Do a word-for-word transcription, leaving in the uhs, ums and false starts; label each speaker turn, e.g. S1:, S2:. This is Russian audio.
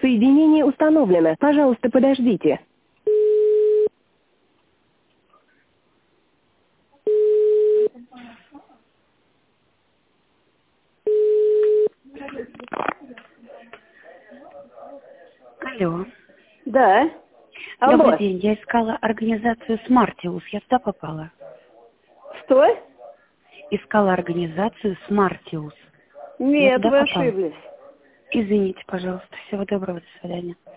S1: Соединение установлено. Пожалуйста, подождите.
S2: Алло.
S3: Да. Алло.
S2: Добрый день. Я искала организацию Smartius. Я туда попала.
S3: Что?
S2: Искала организацию Smartius.
S3: Нет, вы ошиблись.
S2: Извините, пожалуйста. Всего доброго. До свидания.